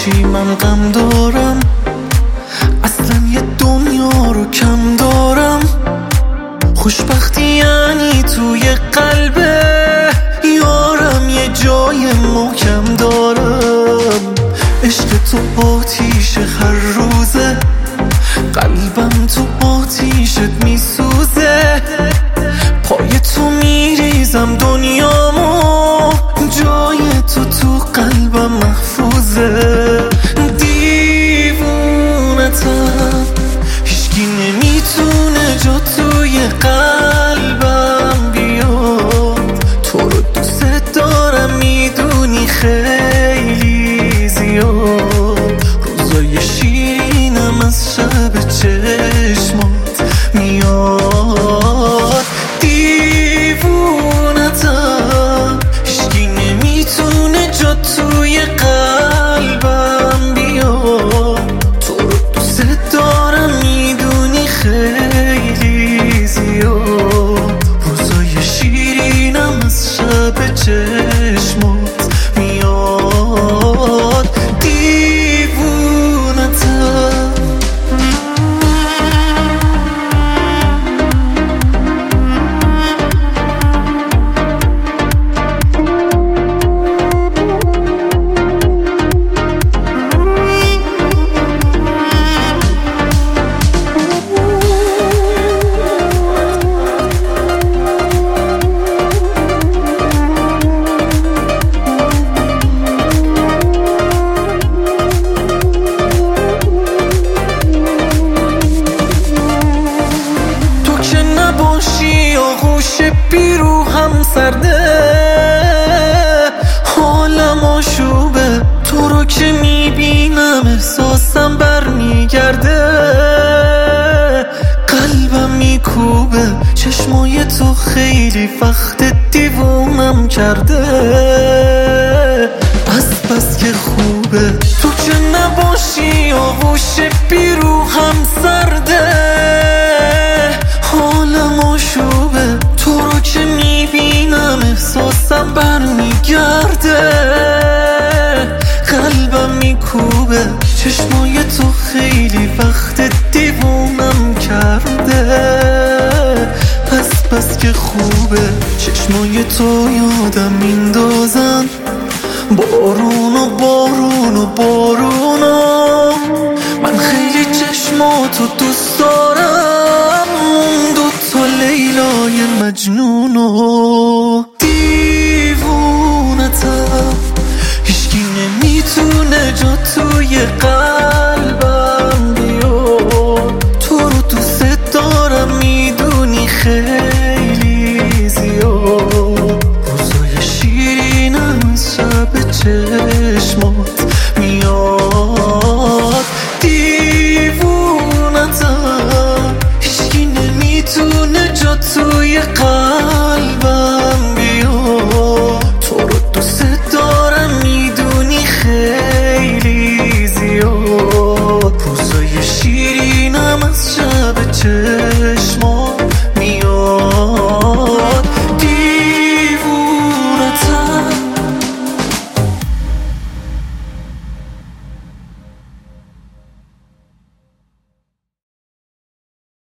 باشی من غم دارم، اصلا یه دنیا رو کم دارم. خوشبختی یعنی توی قلبه یارم یه جای محکم دارم. عشق تو آتیش هر روزه، قلبم تو آتیشت میسوزه. پای تو میریزم دنیامو، جای تو قلبم محفوظه. دیوونتم هیچکی نمیتونه جا توی قلبم بیاد. تو رو دوست دارم میدونی خیلی زیاد. روزای شیرینم از شب چشمات میاد. دیوونتم هیچکی نمیتونه جا توی قلبم بیاد. تو رو دوست دارم میدونی خیلی زیاد. روزای شیرینم از شب چشمات میاد. دیوونتم آغوش پیرو هم سرده، حالم آشوبه. تو رو که میبینم احساسم برمیگرده. قلبم میکوبه چشمای تو خیلی وقت دیوونم کرده. بس که خوبه تو که نباشی آغوش پیرو هم سرده. حالم آشوبه تو رو که میبینم احساسم برمیگرده. قلبم میکوبه چشمای تو خیلی وقت دیوونم کرده. بس که خوبه چشمای تو یادم میندازن بارون و بارون و بارونو. من خیلی چشماتو دوست دارم، دوتا لیلای مجنونو.